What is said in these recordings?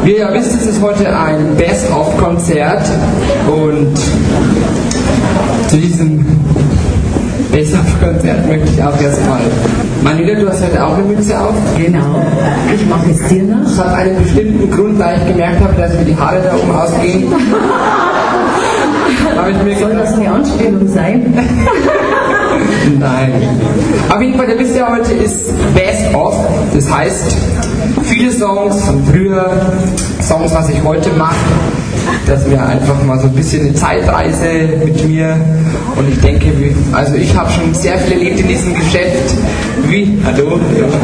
Wie ihr wisst, es ist heute ein Best-of-Konzert und zu diesem Best-of-Konzert möchte ich auch erstmal. Manila, du hast heute auch eine Mütze auf? Genau. Ich mache es dir nach. Das hat einen bestimmten Grund, weil ich gemerkt habe, dass mir die Haare da oben ausgehen. Soll das eine Anspielung sein? Nein. Auf jeden Fall, ihr wisst ja, heute ist Best of. Das heißt, viele Songs von früher, Songs, was ich heute mache, dass wir einfach mal so ein bisschen eine Zeitreise mit mir. Und ich denke, also ich habe schon sehr viel erlebt in diesem Geschäft. Hallo?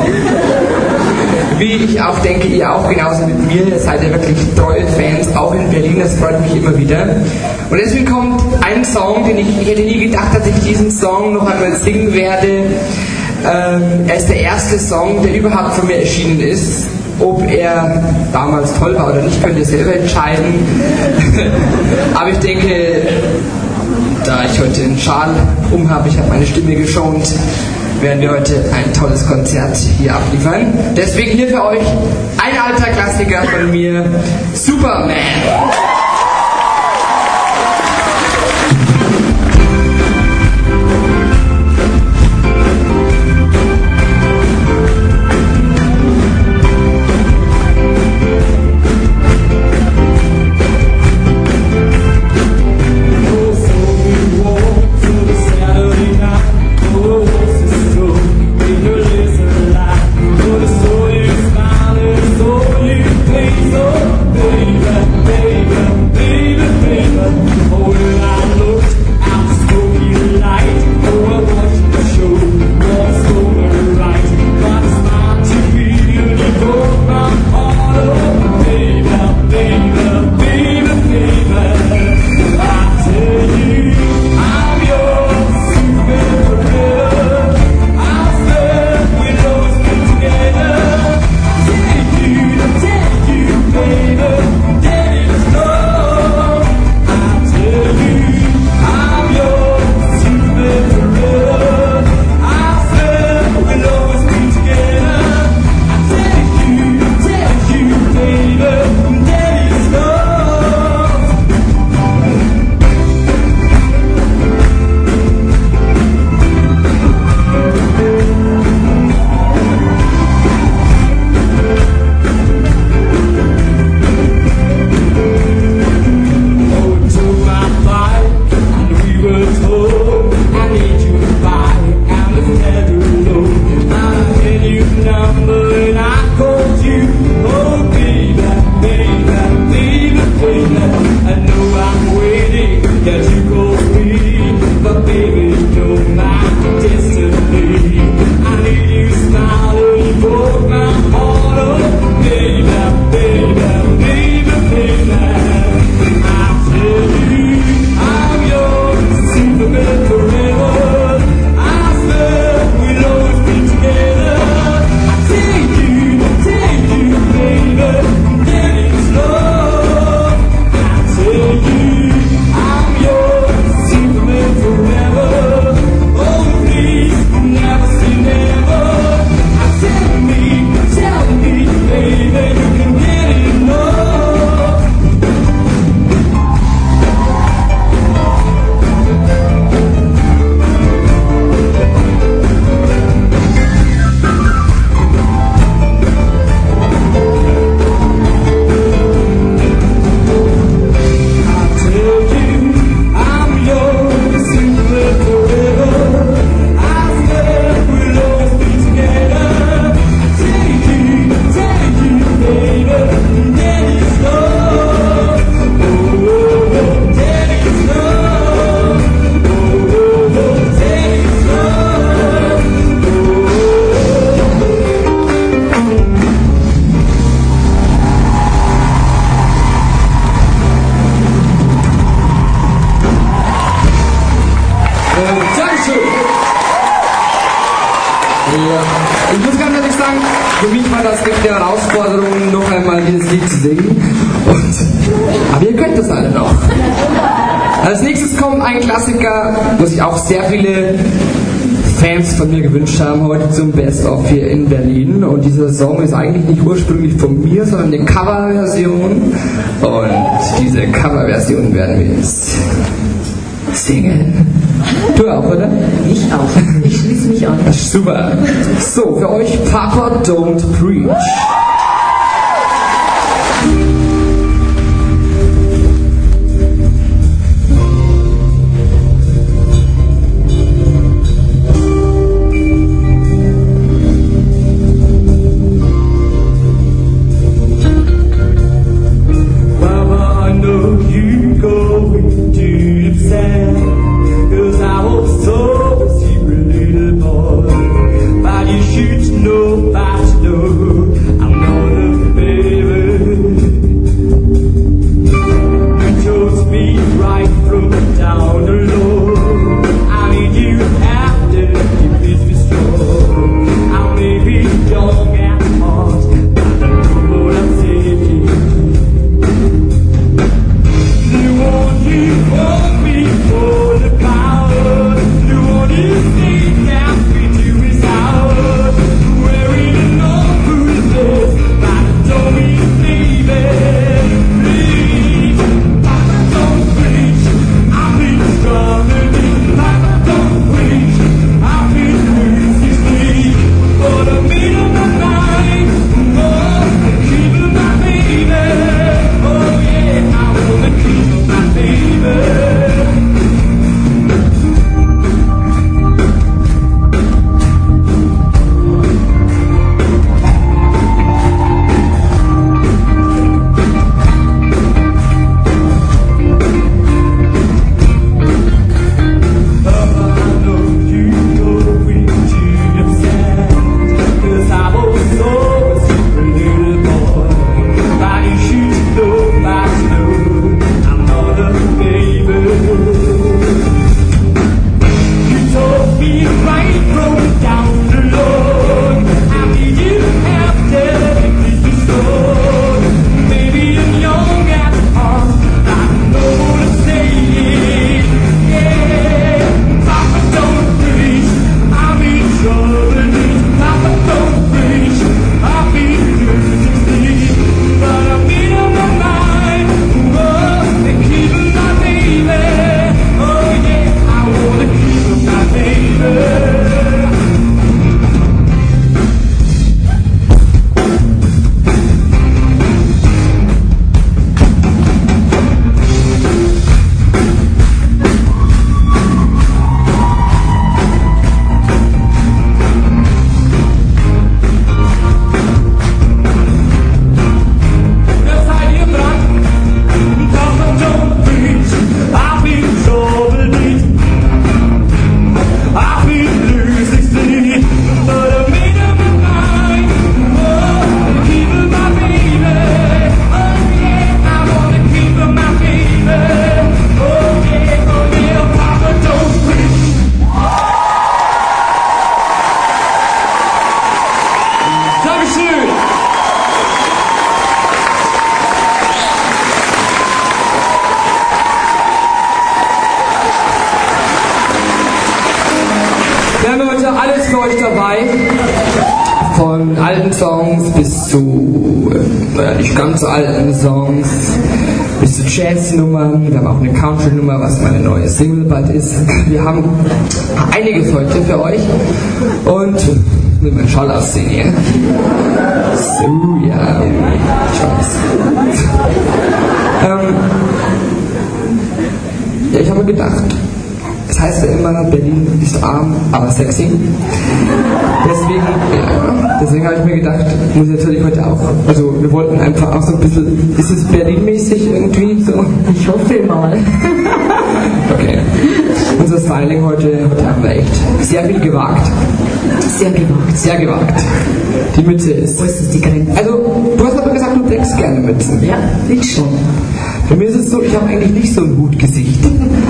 Wie ich auch denke, ihr auch genauso mit mir. Ihr seid ja wirklich treue Fans, auch in Berlin, das freut mich immer wieder. Und deswegen kommt ein Song, den ich hätte nie gedacht, dass ich diesen Song noch einmal singen werde. Er ist der erste Song, der überhaupt von mir erschienen ist. Ob er damals toll war oder nicht, könnt ihr selber entscheiden. Aber ich denke, da ich heute einen Schal habe, ich habe meine Stimme geschont, werden wir heute ein tolles Konzert hier abliefern. Deswegen hier für euch ein alter Klassiker von mir, Superman. Ich muss ganz ehrlich sagen, für mich war das wirklich eine Herausforderung, noch einmal dieses Lied zu singen. Aber ihr könnt das alle noch. Als nächstes kommt ein Klassiker, wo sich auch sehr viele Fans von mir gewünscht haben, heute zum Best-of hier in Berlin. Und dieser Song ist eigentlich nicht ursprünglich von mir, sondern eine Coverversion. Und diese Coverversion werden wir jetzt singen. Du auch, oder? Ich auch. Ich schließe mich an. Super. So, für euch Papa Don't Preach. Von alten Songs bis zu nicht ganz so alten Songs, bis zu Jazz-Nummern. Wir haben auch eine Country-Nummer, was meine neue Single bald ist. Wir haben einiges heute für euch. Und mit meinem Schall aussehen hier. So, ja. Ja, ich habe mir gedacht, es heißt ja immer, Berlin ist arm, aber sexy. Deswegen habe ich mir gedacht, muss ich natürlich heute auch, also wir wollten einfach auch so ein bisschen, ist es Berlin-mäßig irgendwie so? Ich hoffe mal. Okay. Unser Styling heute haben wir echt sehr viel gewagt. Sehr gewagt. Sehr gewagt. Die Mütze ist... Wo ist das die Grenze? Also, du hast aber gesagt, du trägst gerne Mützen. Ja, ich schon. Bei mir ist es so, ich habe eigentlich nicht so ein Hutgesicht.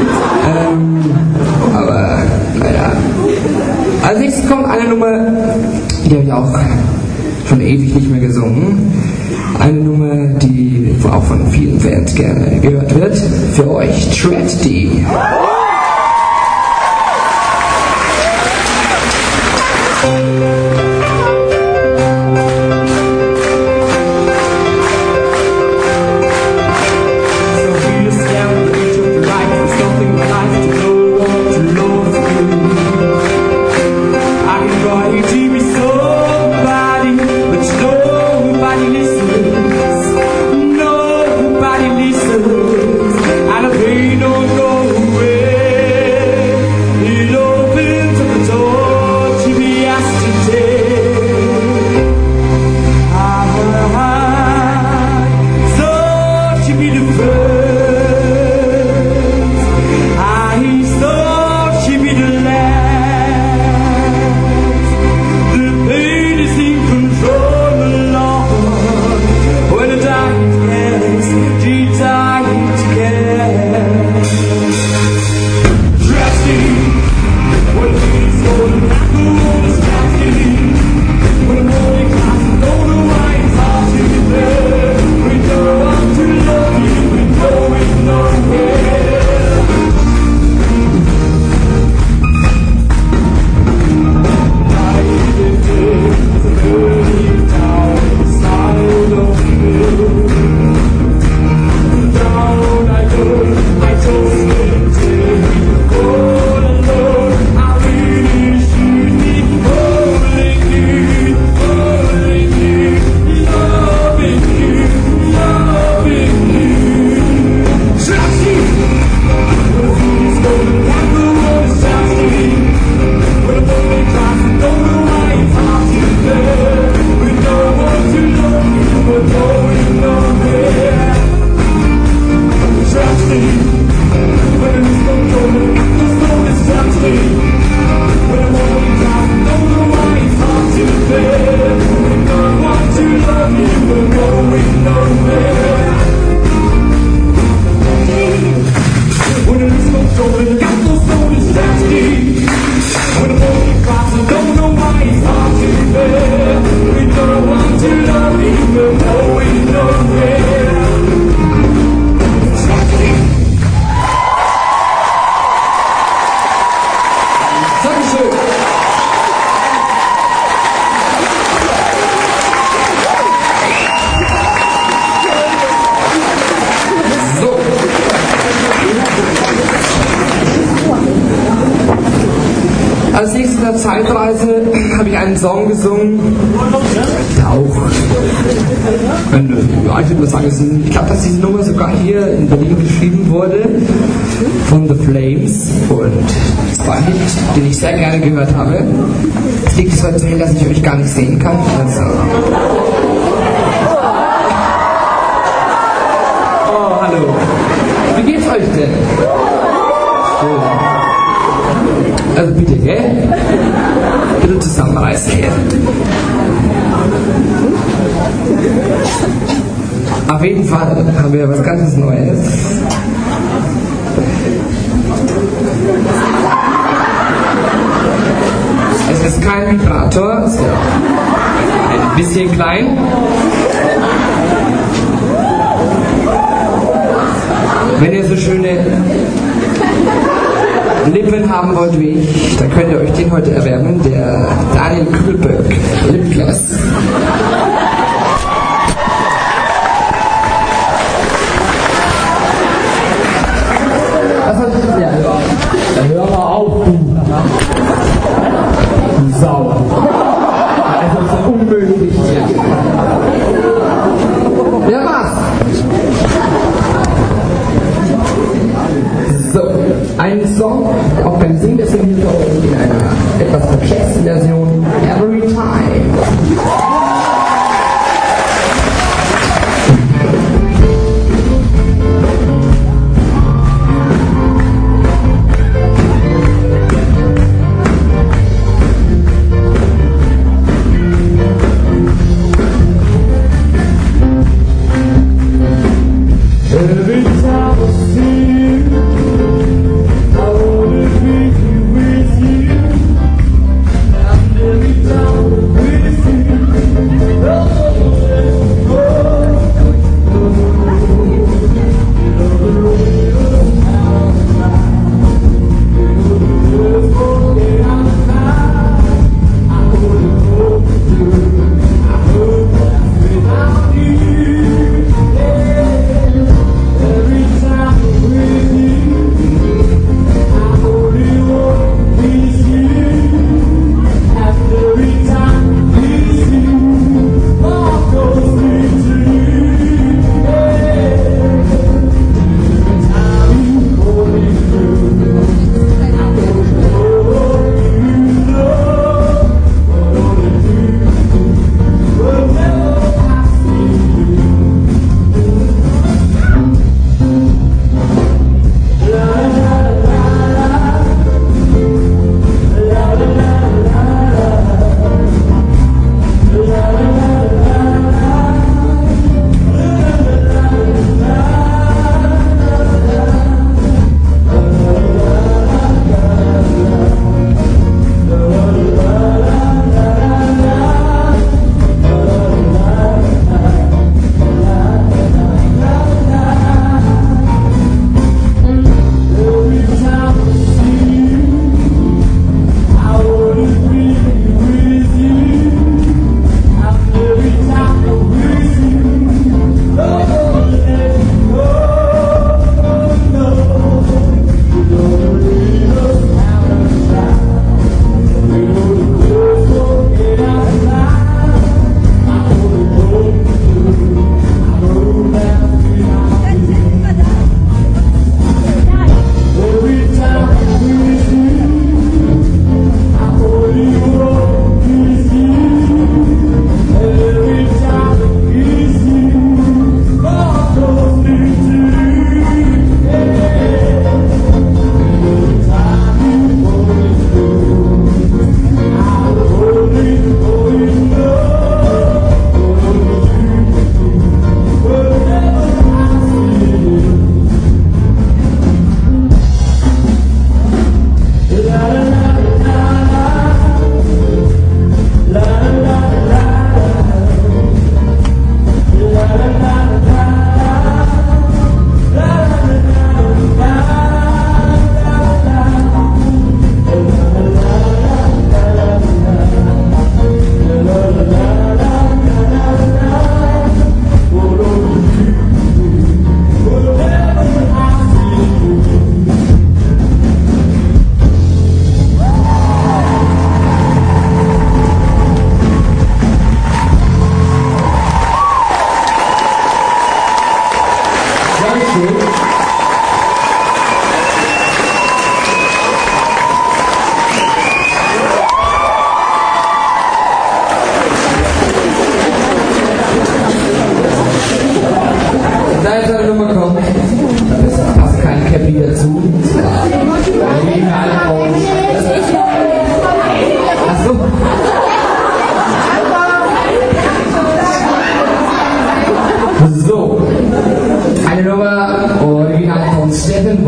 Aber, naja. Als nächstes kommt eine Nummer, die habe ich auch schon ewig nicht mehr gesungen. Eine Nummer, die auch von vielen Fans gerne gehört wird. Für euch, Tragedy. Zeitreise habe ich einen Song gesungen, der auch, ja, ich würde mal sagen, ich glaube, dass diese Nummer sogar hier in Berlin geschrieben wurde, von The Flames, und es war ein Hit, den ich sehr gerne gehört habe. Es liegt so erzählen, dass ich euch gar nicht sehen kann. Also. Oh, hallo. Wie geht's euch denn? Schön. Also bitte, gell? Bitte zusammenreißen hier. Auf jeden Fall haben wir was ganz Neues. Es ist kein Vibrator, es ist ein bisschen klein. Wenn ihr so schöne Lippen haben wollt wie ich, dann könnt ihr euch den heute erwerben, der Daniel Kühlberg Lipgloss. Was soll ich denn hören? Dann hör mal auf, du Sau. Also das ist unmöglich. Ja, was? So, ein Song, auch beim Singen, der Singen in einer etwas verjazzten Version, Every Time.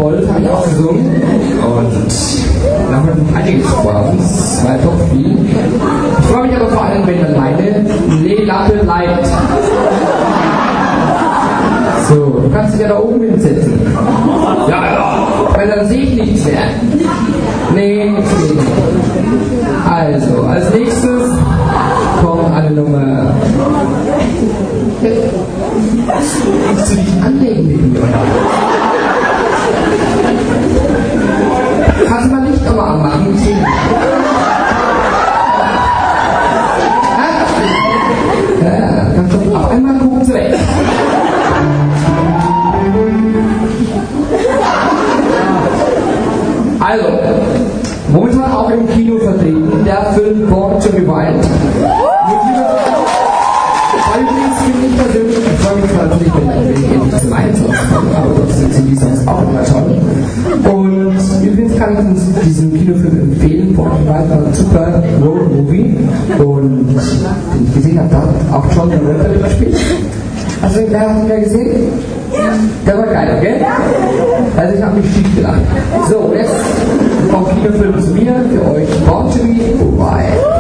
Wolf habe ich auch gesungen. Und da haben wir einiges vor uns. War doch viel. Ich freue mich aber vor allem, wenn dann meine Nählatte bleibt. So, du kannst dich ja da oben hinsetzen. Ja, weil dann sehe ich nichts mehr. Nee, das geht nicht. Also, als nächstes kommt eine Nummer. Willst du dich anlegen mit mir? Kannst du mal Licht nochmal anmachen? Ja, kannst du auf einmal gucken zurecht. Also, momentan auch im Kino vertreten, der Film Born to be Wild. Übrigens finde ich persönlich, ich freue mich zwar natürlich, wenn ich endlich zum Einsatz komme, aber trotzdem sind die Songs auch immer toll. Und übrigens kann ich uns diesen Kinofilm empfehlen, Born to be Wild war ein super Road-Movie und den ich gesehen habe, da hat auch John Travolta gespielt. Hast du den gesehen? Der war geil, okay? Also ich habe mich schief gelacht. So, jetzt vom Kinofilm zu mir, für euch Born to be Wild.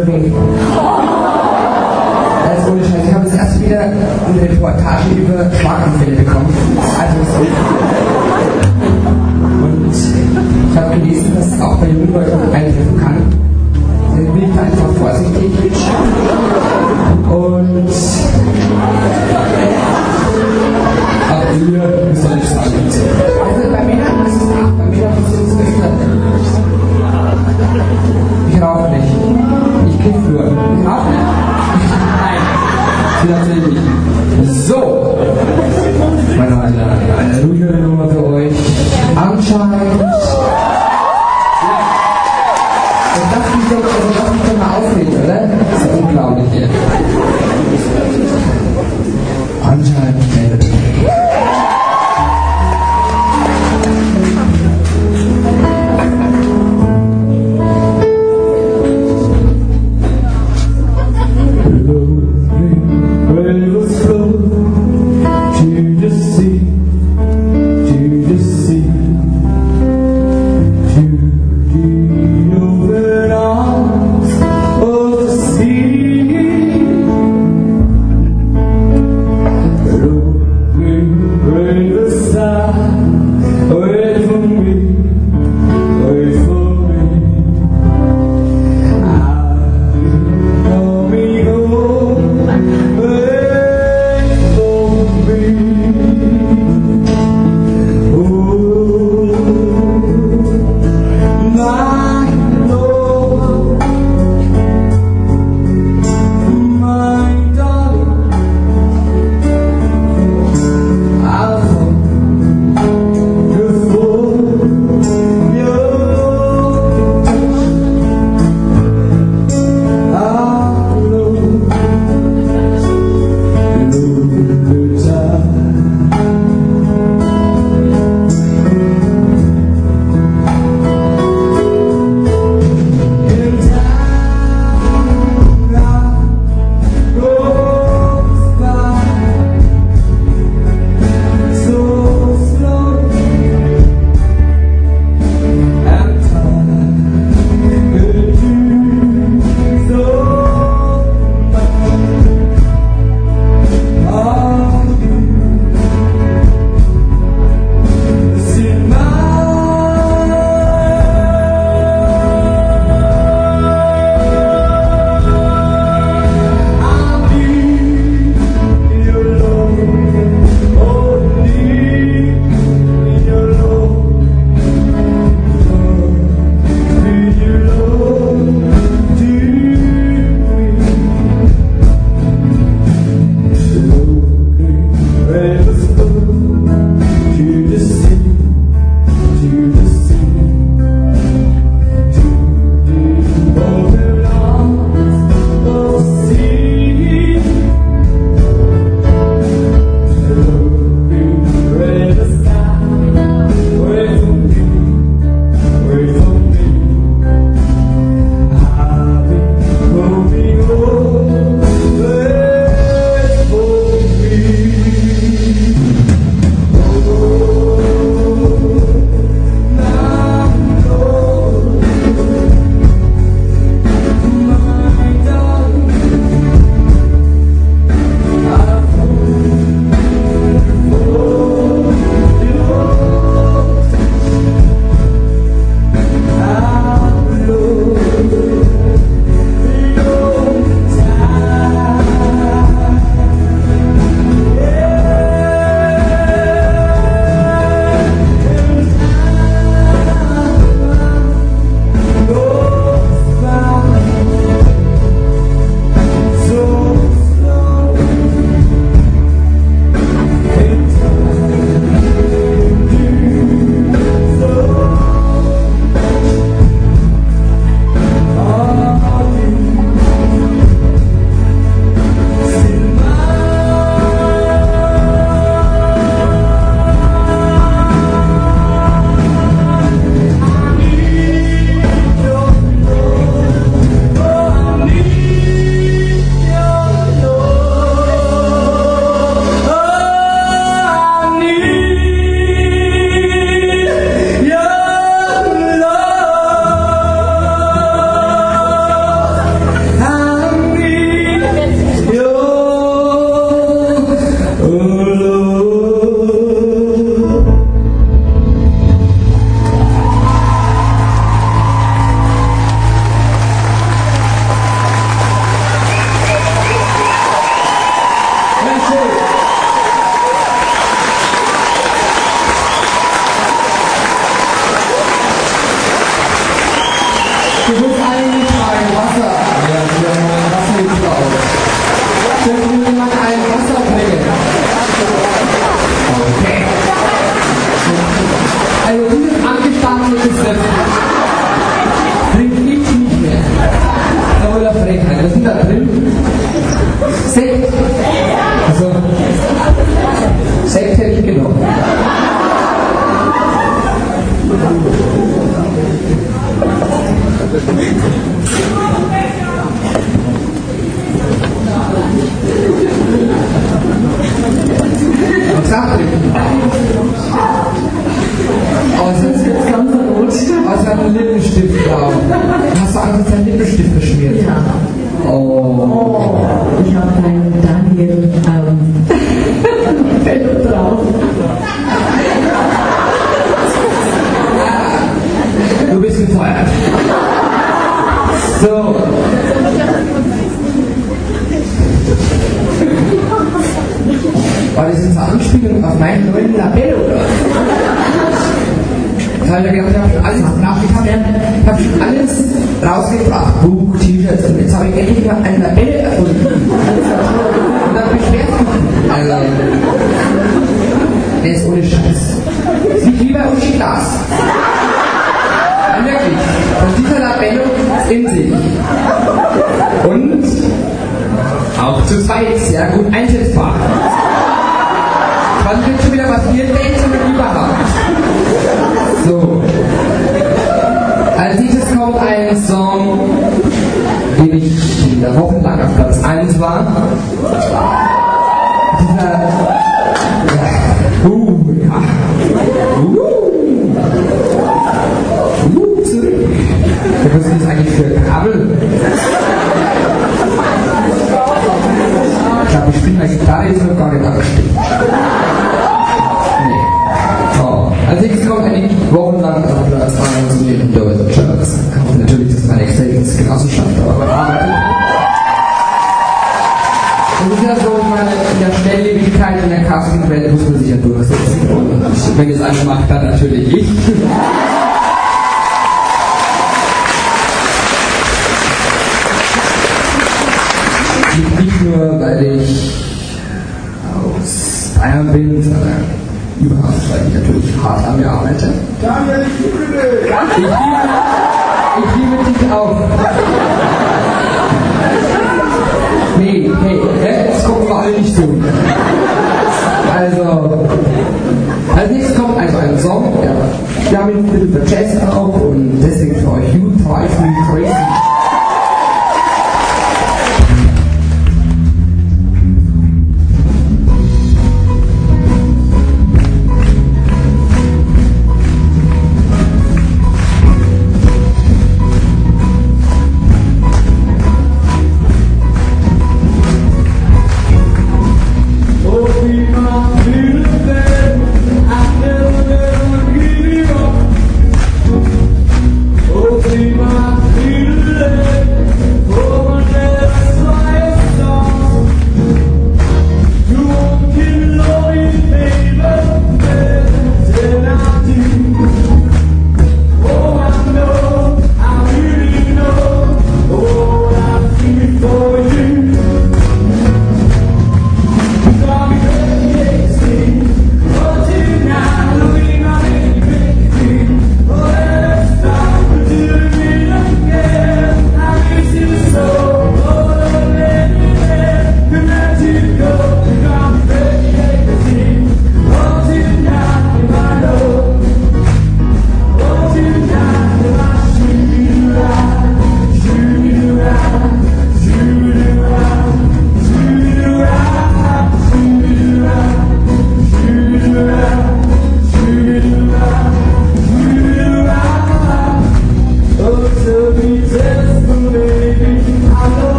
Survey. Also ohne Scheiß, ich habe jetzt erst wieder eine Reportage über Schlaganfälle bekommen. Also so. Und ich habe gelesen, dass es auch bei jungen Leuten eintreffen kann. Dann bin ich da einfach vorsichtig. Und aber ihr müsst ja nicht sagen. Also bei mir ist es auch, bei mir ist es öfter. Ich rauche nicht. Ich kiffe nur. Ich rauche nicht. Nein. Natürlich nicht. So. Meine eine ruhigere Nummer für euch. Anscheinend. Das darf mich doch mal aufregen, oder? Das ist unglaublich hier. Anscheinend meldet. sieht's aus. Können wir jemand ein Wasser bringen? Okay. Also dieses angestammte Rezept trinke ich nicht mehr. Da wohl der Frechheit. Was ist da drin? Sekt. Also, Sekt hätte ich genommen. Was sagt ihr? Außer einen Lippenstift drauf. Hast du Angst, dass dein Lippenstift verschmiert? Ja. Oh. Ich habe einen Daniel Bello drauf. Du bist gefeuert. So. War das jetzt eine Anspielung auf meinen neuen Labello, oder? Ich habe gedacht, ich habe schon alles rausgebracht. Buch, T-Shirts, und jetzt habe ich endlich mal ein Labello erfunden. Und dann beschwert mich. Also, der ist ohne Scheiß. Sieht wie bei Uschi Glas. Ja, wirklich. Und dieser Labello ist in sich. Und auch zu zweit sehr gut einsetzbar. Was wird schon wieder, was ihr denkt, sondern überhaupt. So. Als nächstes kommt ein Song, den ich in der wochenlang auf Platz 1 war. Dieser. Ja. Zurück. Was ist das eigentlich für Kabel? Ich glaube, ich spiele meine Gitarre jetzt noch gar nicht angestimmt. Nee. Oh. Als nächstes kommt eigentlich wochenlang auf Platz 1 in Deutschland. Ich hoffe natürlich, dass meine Exzellenzgenossenschaft aber arbeitet. Und das ist ja so, ich meine, in der Schnelllebigkeit in der Casting-Welt muss man sich ja durchsetzen. Und wenn es einer macht, dann natürlich ich. Nicht nur, weil ich aus Bayern bin, sondern überhaupt, weil ich natürlich hart an mir arbeite. Daniel, ich liebe dich! Ich liebe dich auch. Nee, hey, das gucken wir alle nicht zu. Also, als nächstes kommt also ein Song, wir haben ihn ein bisschen für Jazz auch und deswegen für euch You Drive Me Crazy. Oh,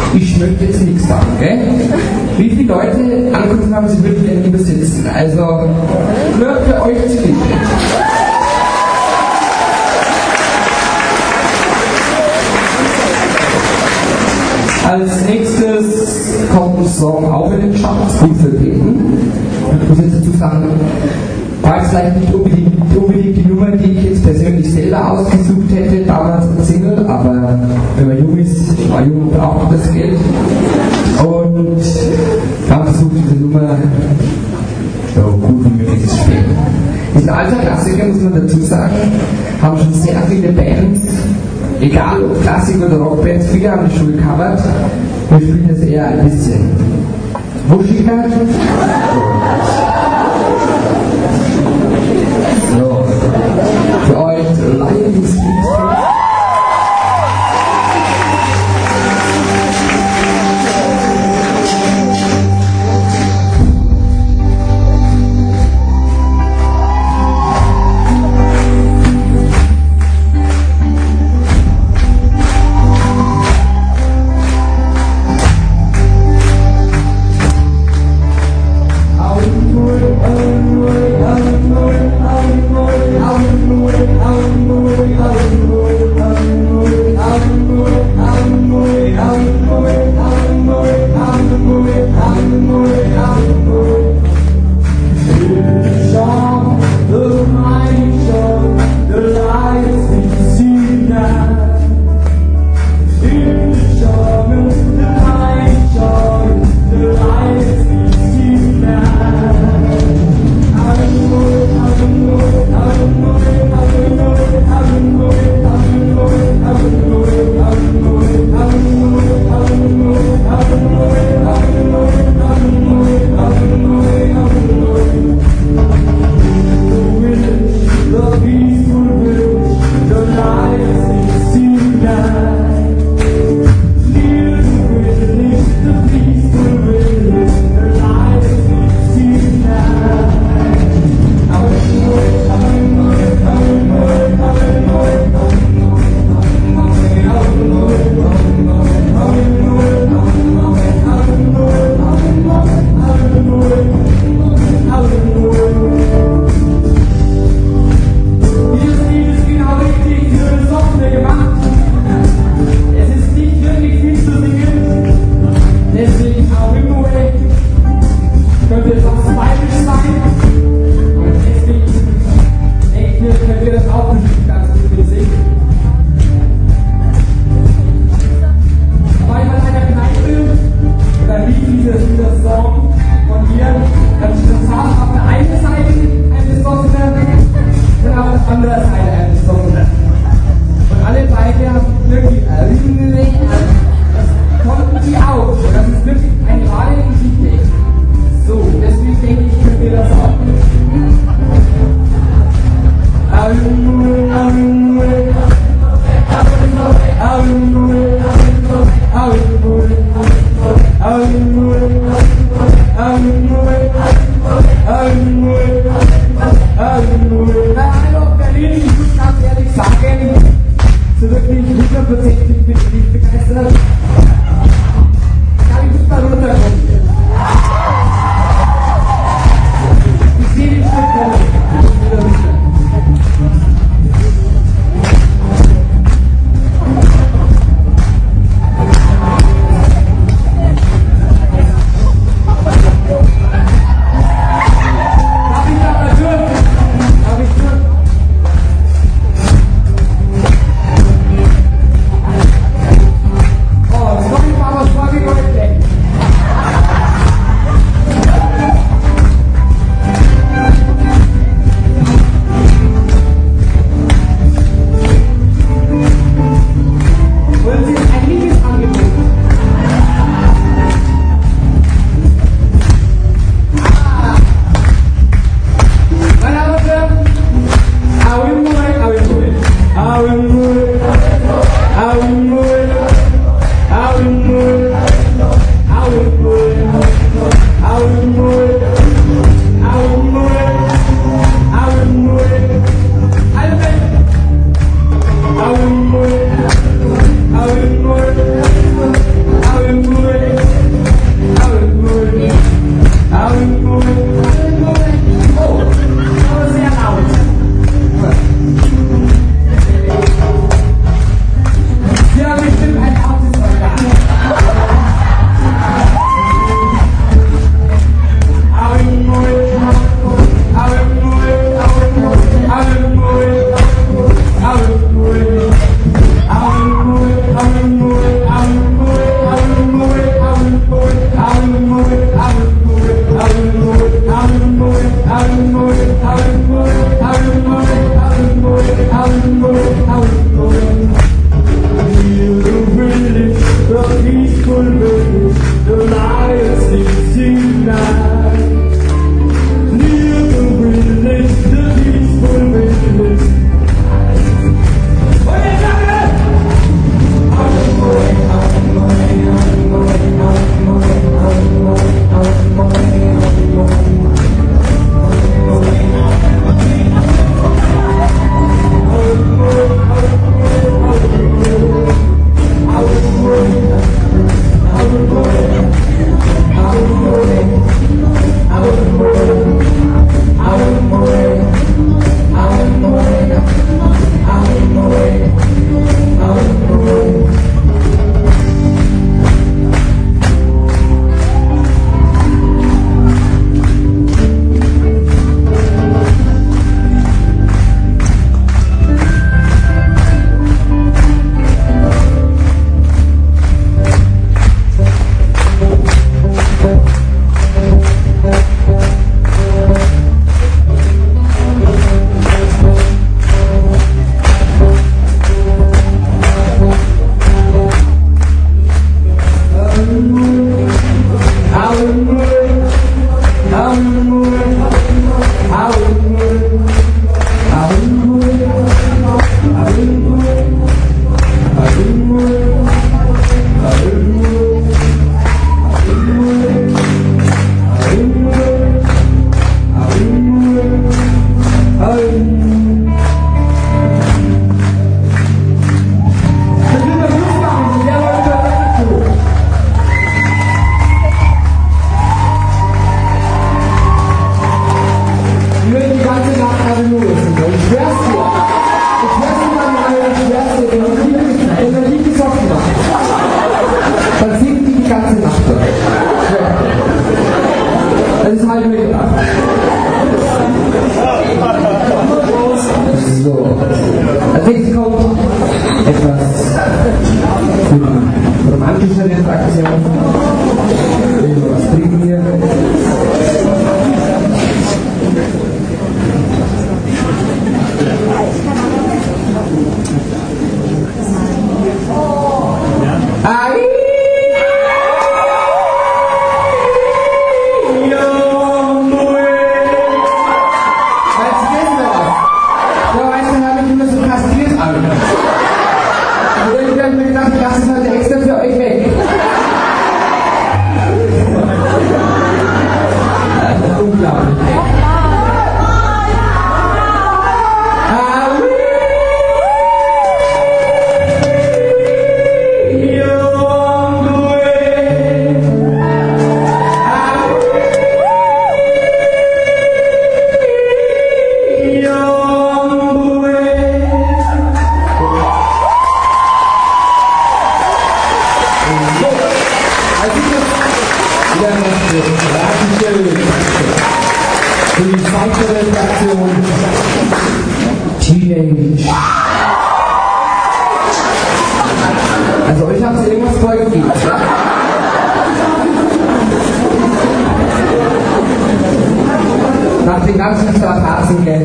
Ich möchte jetzt nichts sagen, gell? Wie viele Leute angerufen haben, sie würden gerne übersetzen? Also, nur für euch zu finden. Als nächstes kommt ein Song auch in den Charts, gut vertreten. Ich muss jetzt dazu sagen, war jetzt vielleicht nicht unbedingt die Nummer, die ich jetzt persönlich selber ausgesucht hätte, damals als Single, aber wenn man jung ist, ich war jung und brauchte das Geld. Und habe versucht, diese Nummer so gut wie möglich zu spielen. Ist ein alter Klassiker, muss man dazu sagen, haben schon sehr viele Bands, egal ob Klassik- oder Rockbands, viele haben das schon gecovert. Wir spielen das eher ein bisschen wuschiger. So, für euch Lion Street. praktischer Interaktion. Was trinken wir? Teenage. Also euch habt ihr irgendwas vorgegeben, ja? Nach den ganzen Strapazen-Geld.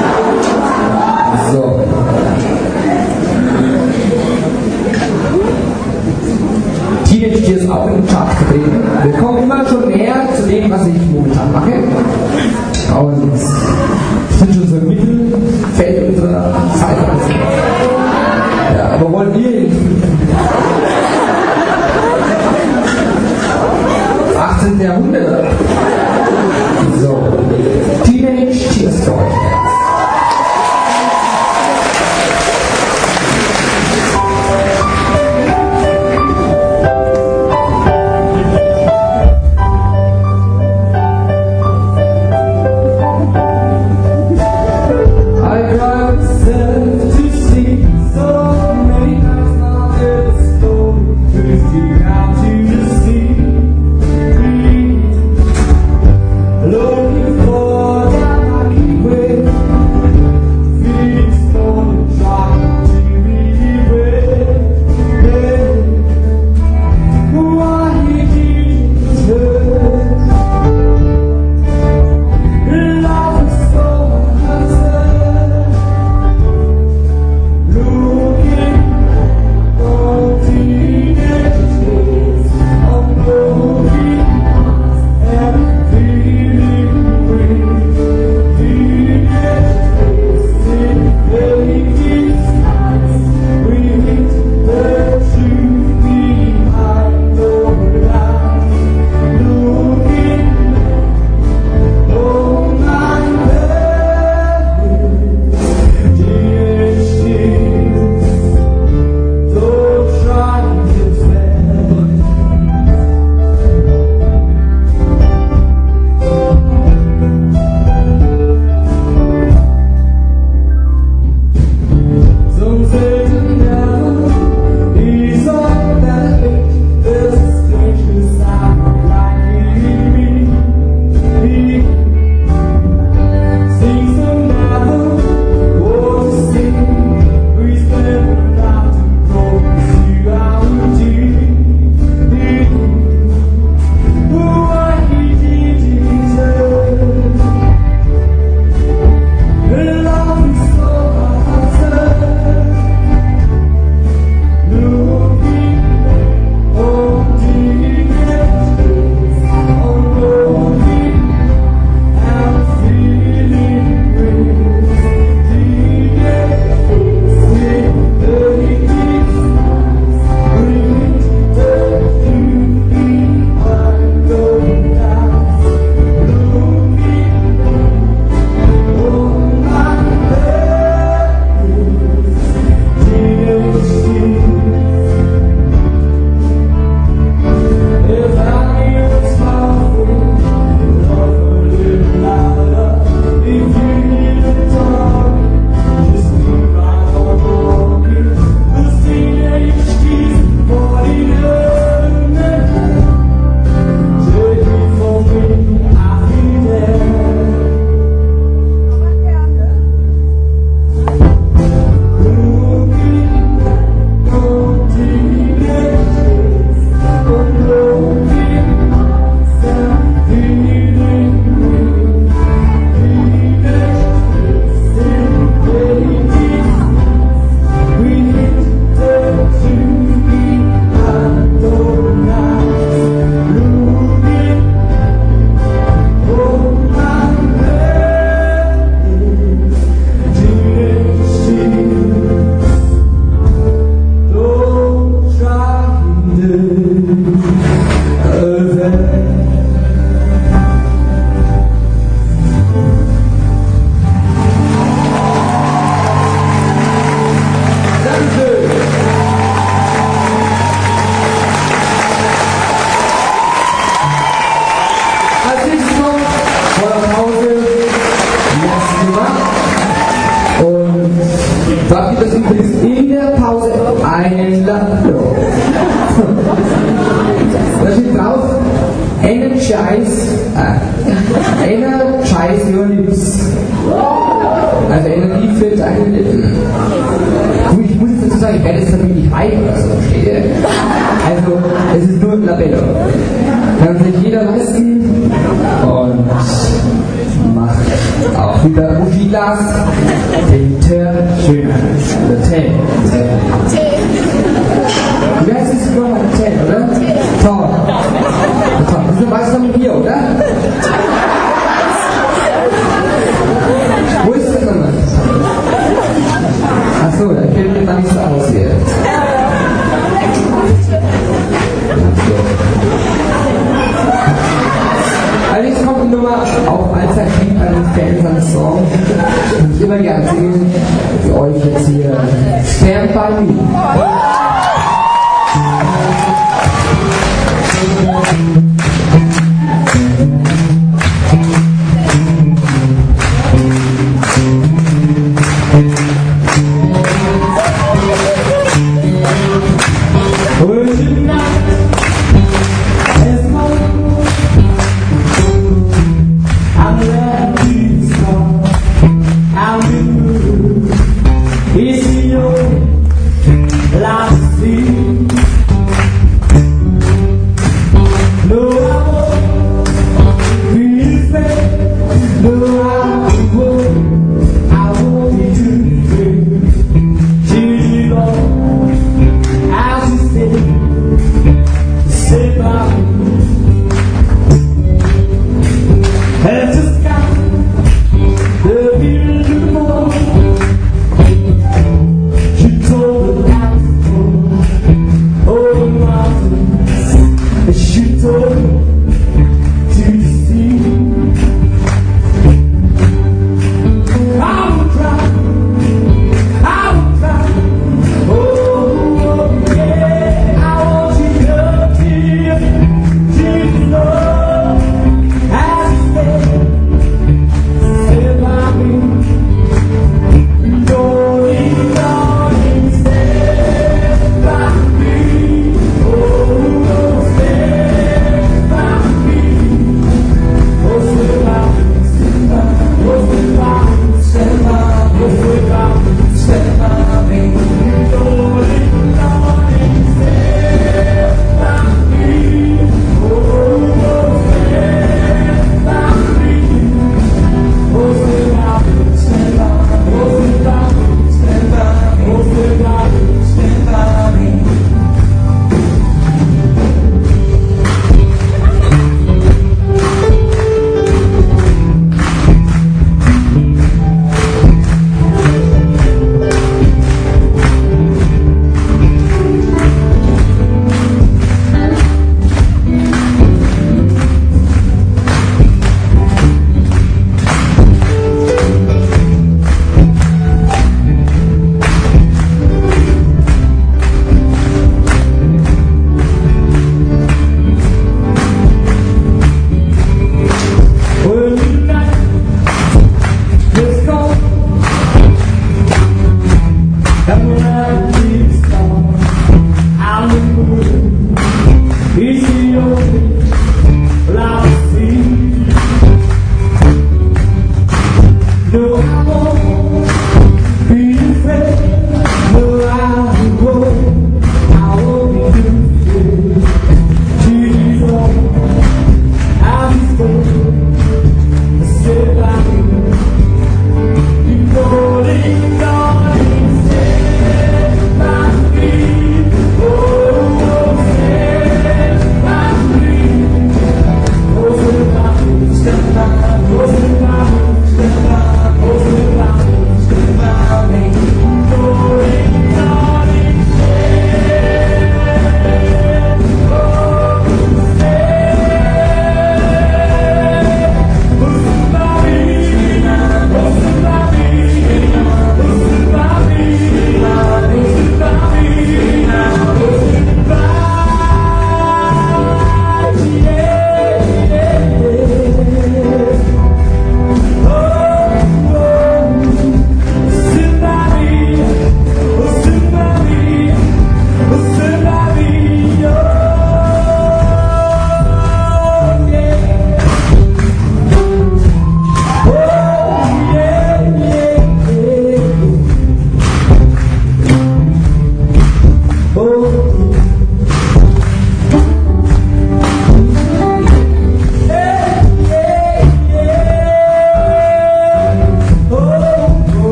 So. Teenage, die ist auch in den Charts vertreten. Wir kommen immer schon näher zu dem, was ich momentan mache. Und sind schon so im Mittelfeld unserer Zeit. Ja, aber wollen wir nicht. 18. Jahrhundert. So. Teenage Tears for euch. Labello. Da steht drauf, Energize your lips. Also Energie für deine Lippen. Gut, ich muss jetzt dazu sagen, ich werde jetzt damit nicht rein oder so, versteht ihr? Also, es ist nur ein Labello. Kann sich jeder leisten und macht auch wieder Ugilas den Tee schöner. Der Tee. Wie heißt das nur mal Tee, oder? Toll. Das ist was von hier, oder? Wo ist das nochmal? Achso, da kennt mir da nicht so aus hier. Also jetzt kommt die Nummer auch allzeit lieb an den Fans an den Song. Und ich immer gerne singen für euch jetzt hier.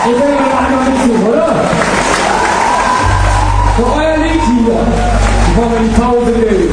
Ihr könnt mal einmal mitsingen, oder? Für euer Lied hier, bevor wir die Pause nehmen.